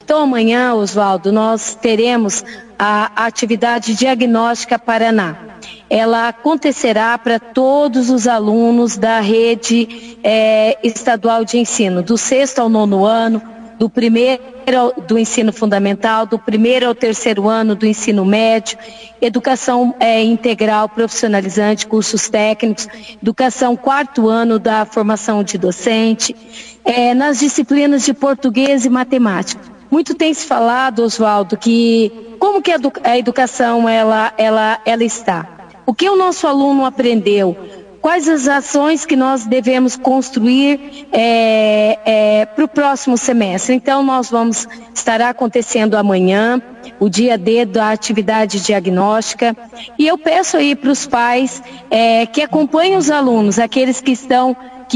Então, amanhã, Oswaldo, nós teremos a atividade diagnóstica Paraná. Ela acontecerá para todos os alunos da rede estadual de ensino, do 6º ao 9º ano, do primeiro do ensino fundamental, do 1º ao 3º ano do ensino médio, educação integral profissionalizante, cursos técnicos, educação 4º ano da formação de docente, nas disciplinas de português e matemática. Muito tem se falado, Oswaldo, que como que a educação ela está? O que o nosso aluno aprendeu? Quais as ações que nós devemos construir para o próximo semestre? Então, estará acontecendo amanhã, o dia D da atividade diagnóstica, e eu peço aí para os pais que acompanhem os alunos, aqueles que estão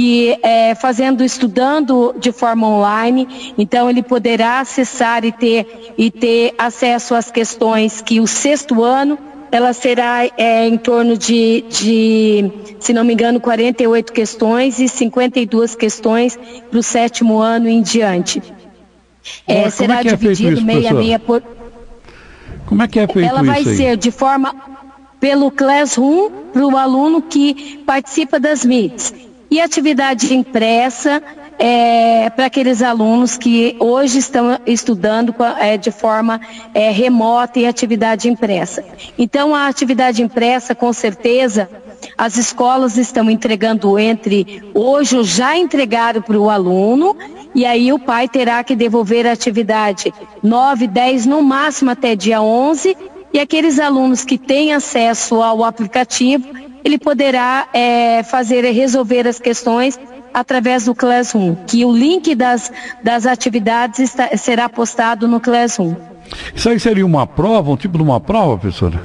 estudando de forma online, então ele poderá acessar e ter acesso às questões que o 6º ano, ela será em torno de, se não me engano, 48 questões e 52 questões para o 7º ano em diante. Será dividido meia a meia por... Como é que é feito isso? Ela vai ser de forma pelo Classroom para o aluno que participa das MITs. E atividade impressa para aqueles alunos que hoje estão estudando de forma remota e atividade impressa. Então, a atividade impressa, com certeza, as escolas estão entregando hoje já entregaram para o aluno, e aí o pai terá que devolver a atividade 9, 10, no máximo até dia 11, e aqueles alunos que têm acesso ao aplicativo, ele poderá resolver as questões através do Classroom, que o link das atividades será postado no Classroom. Isso aí seria uma prova, um tipo de uma prova, professora?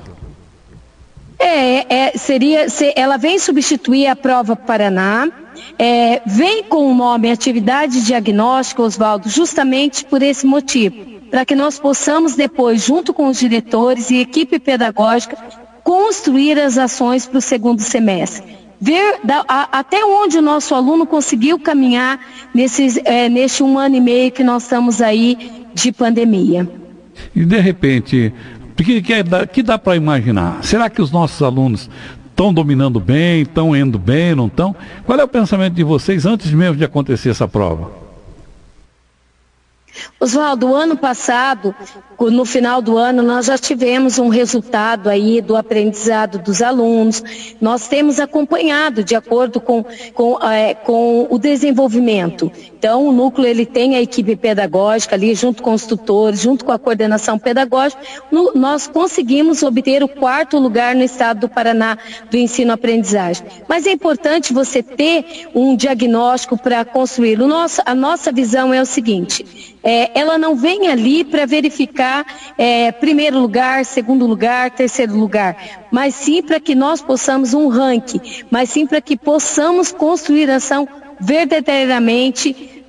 Ela vem substituir a prova Paraná, vem com o nome Atividade Diagnóstica, Oswaldo, justamente por esse motivo, para que nós possamos depois, junto com os diretores e equipe pedagógica, construir as ações para o 2º semestre. Ver até onde o nosso aluno conseguiu caminhar neste 1 ano e meio que nós estamos aí de pandemia. E de repente, que dá para imaginar? Será que os nossos alunos estão dominando bem, estão indo bem, não estão? Qual é o pensamento de vocês antes mesmo de acontecer essa prova? Oswaldo, o ano passado, no final do ano, nós já tivemos um resultado aí do aprendizado dos alunos. Nós temos acompanhado de acordo com o desenvolvimento. Então, o núcleo ele tem a equipe pedagógica ali, junto com os tutores, junto com a coordenação pedagógica. Nós conseguimos obter o 4º lugar no estado do Paraná do ensino-aprendizagem. Mas é importante você ter um diagnóstico para construir. A nossa visão é o seguinte: ela não vem ali para verificar 1º lugar, 2º lugar, 3º lugar, mas sim para que nós possamos um ranking, mas sim para que possamos construir ação verdadeiramente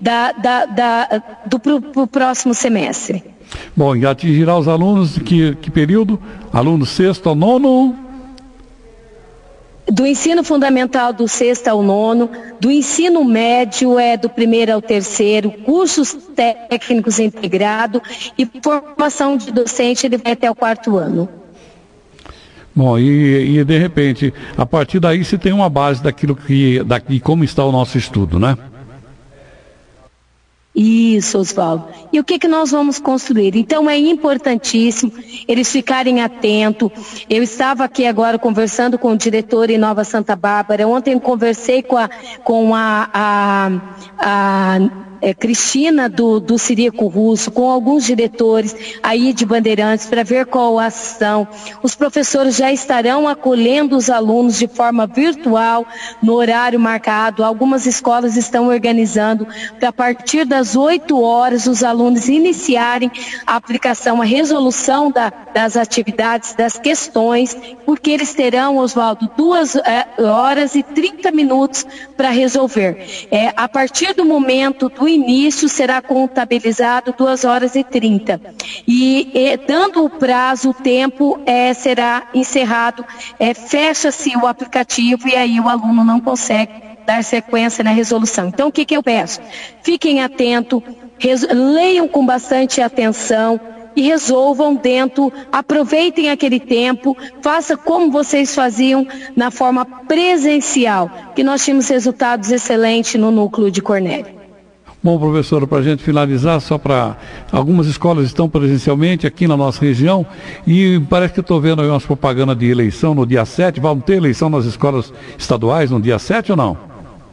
pro próximo semestre. Bom, e atingirá os alunos de que período? Alunos 6º ao 9º? Do ensino fundamental do 6º ao 9º, do ensino médio do 1º ao 3º, cursos técnicos integrados e formação de docente, ele vai até o 4º ano. Bom, e de repente, a partir daí se tem uma base daqui como está o nosso estudo, né? Isso, Oswaldo. E o que nós vamos construir? Então é importantíssimo eles ficarem atentos. Eu estava aqui agora conversando com o diretor em Nova Santa Bárbara. Ontem conversei com a Cristina do Cirico Russo, com alguns diretores aí de Bandeirantes para ver qual a ação. Os professores já estarão acolhendo os alunos de forma virtual no horário marcado. Algumas escolas estão organizando para a partir das 8 horas os alunos iniciarem a aplicação, a resolução das atividades, das questões, porque eles terão, Oswaldo, 2 horas e 30 minutos para resolver. A partir do momento do início será contabilizado 2 horas e 30. E dando o prazo, o tempo será encerrado, fecha-se o aplicativo e aí o aluno não consegue dar sequência na resolução. Então, o que eu peço? Fiquem atentos, leiam com bastante atenção e resolvam aproveitem aquele tempo, faça como vocês faziam na forma presencial, que nós tínhamos resultados excelentes no núcleo de Cornélio. Bom, professora, para a gente finalizar, só para algumas escolas estão presencialmente aqui na nossa região e parece que estou vendo aí umas propagandas de eleição no dia 7. Vão ter eleição nas escolas estaduais no dia 7 ou não?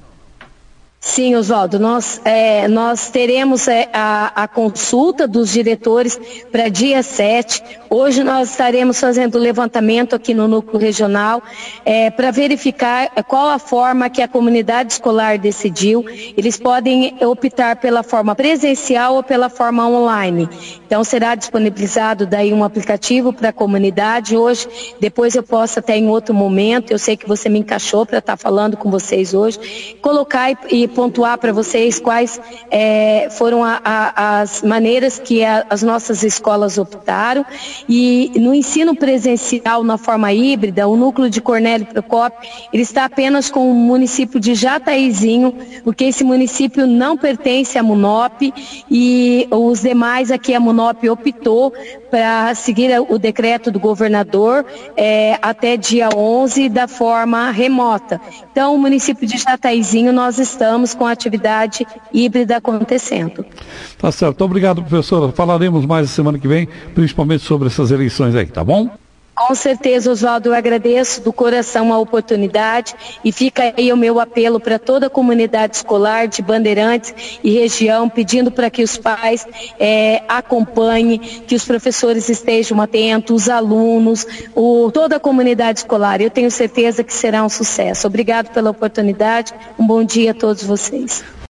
Sim, Oswaldo, nós teremos a consulta dos diretores para dia 7. Hoje nós estaremos fazendo o levantamento aqui no núcleo regional para verificar qual a forma que a comunidade escolar decidiu. Eles podem optar pela forma presencial ou pela forma online. Então será disponibilizado daí um aplicativo para a comunidade hoje. Depois eu posso até em outro momento, eu sei que você me encaixou para estar falando com vocês hoje, colocar e pontuar para vocês quais foram as maneiras que as nossas escolas optaram. E no ensino presencial, na forma híbrida, o núcleo de Cornélio Procópio, ele está apenas com o município de Jataizinho, porque esse município não pertence à MUNOP e os demais aqui a MUNOP optou para seguir o decreto do governador até dia 11 da forma remota. Então, o município de Jataizinho, nós estamos com a atividade híbrida acontecendo. Tá certo. Obrigado, professora. Falaremos mais semana que vem, principalmente sobre essas eleições aí, tá bom? Com certeza, Oswaldo, eu agradeço do coração a oportunidade e fica aí o meu apelo para toda a comunidade escolar de Bandeirantes e região, pedindo para que os pais acompanhem, que os professores estejam atentos, os alunos, toda a comunidade escolar. Eu tenho certeza que será um sucesso. Obrigado pela oportunidade, um bom dia a todos vocês.